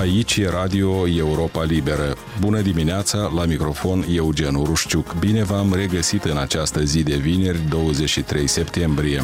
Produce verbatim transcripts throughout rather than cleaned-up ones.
Aici e Radio Europa Liberă. Bună dimineața, la microfon Eugen Urușciuc. Bine v-am regăsit în această zi de vineri, douăzeci și trei septembrie.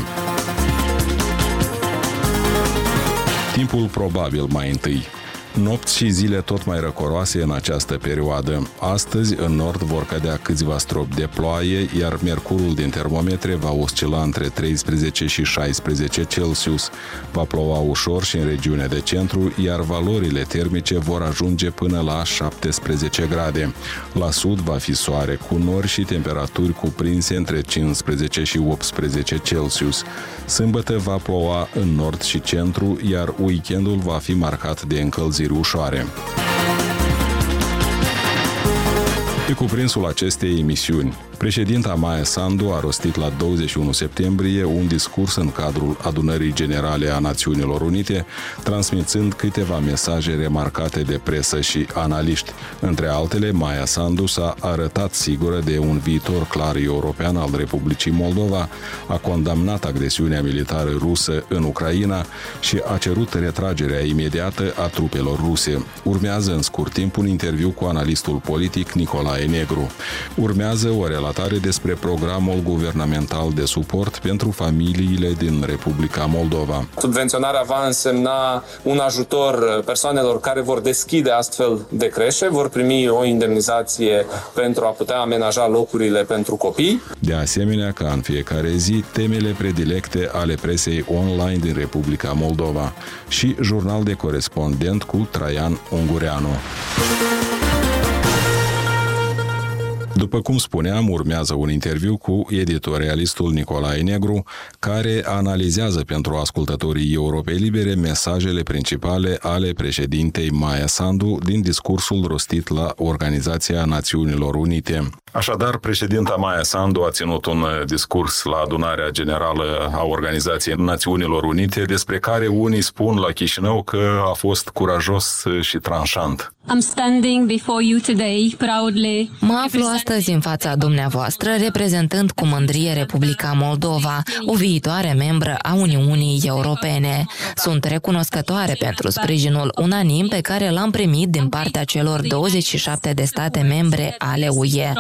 Timpul probabil mai întâi. Nopți și zile tot mai răcoroase în această perioadă. Astăzi, în nord, vor cădea câțiva stropi de ploaie, iar mercurul din termometre va oscila între treisprezece și șaisprezece Celsius. Va ploua ușor și în regiunea de centru, iar valorile termice vor ajunge până la șaptesprezece grade. La sud va fi soare cu nori și temperaturi cuprinse între cincisprezece și optsprezece Celsius. Sâmbătă va ploua în nord și centru, iar weekendul va fi marcat de încălzire ușoare. Pe cuprinsul acestei emisiuni, președinta Maia Sandu a rostit la douăzeci și unu septembrie un discurs în cadrul Adunării Generale a Națiunilor Unite, transmițând câteva mesaje remarcate de presă și analiști. Între altele, Maia Sandu s-a arătat sigură de un viitor clar european al Republicii Moldova, a condamnat agresiunea militară rusă în Ucraina și a cerut retragerea imediată a trupelor ruse. Urmează în scurt timp un interviu cu analistul politic Nicolae Negru. Urmează o relatare despre programul guvernamental de suport pentru familiile din Republica Moldova. Subvenționarea va însemna un ajutor persoanelor care vor deschide astfel de creșe, vor primi o indemnizație pentru a putea amenaja locurile pentru copii. De asemenea, ca în fiecare zi, temele predilecte ale presei online din Republica Moldova și jurnal de corespondent cu Traian Ungureanu. După cum spuneam, urmează un interviu cu editorialistul Nicolae Negru, care analizează pentru ascultătorii Europei Libere mesajele principale ale președintei Maia Sandu din discursul rostit la Organizația Națiunilor Unite. Așadar, președinta Maia Sandu a ținut un discurs la Adunarea Generală a Organizației Națiunilor Unite, despre care unii spun la Chișinău că a fost curajos și tranșant. I'm standing before you today proudly. Mă aflu astăzi în fața dumneavoastră reprezentând cu mândrie Republica Moldova, o viitoare membră a Uniunii Europene. Sunt recunoscătoare pentru sprijinul unanim pe care l-am primit din partea celor douăzeci și șapte de state membre ale U E.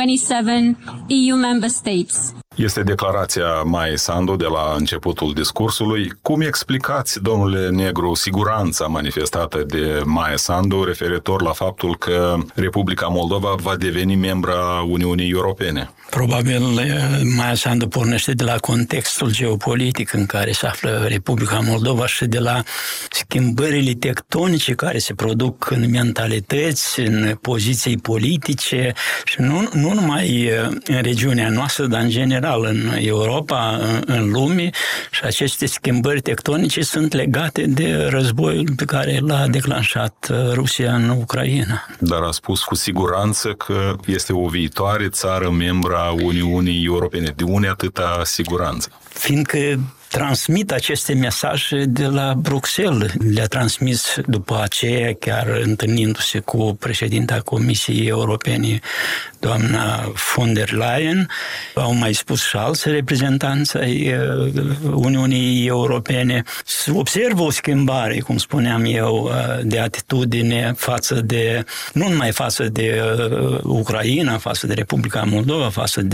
Este declarația Maiei Sandu de la începutul discursului. Cum explicați, domnule Negru, siguranța manifestată de Maia Sandu referitor la faptul că Republica Moldova va deveni membra Uniunii Europene? Probabil Maia Sandu pornește de la contextul geopolitic în care se află Republica Moldova și de la schimbările tectonice care se produc în mentalități, în poziții politice și nu, nu numai în regiunea noastră, dar în general în Europa, în lume, și aceste schimbări tectonice sunt legate de războiul pe care l-a declanșat Rusia în Ucraina. Dar a spus cu siguranță că este o viitoare țară membra a Uniunii Europene. De unde atâta siguranță? Fiindcă transmit aceste mesaje de la Bruxelles. Le-a transmis după aceea, chiar întâlnindu-se cu președinta Comisiei Europene, doamna von der Leyen. Au mai spus și alți reprezentanți ai Uniunii Europene. Observă o schimbare, cum spuneam eu, de atitudine față de, nu numai față de Ucraina, față de Republica Moldova, față de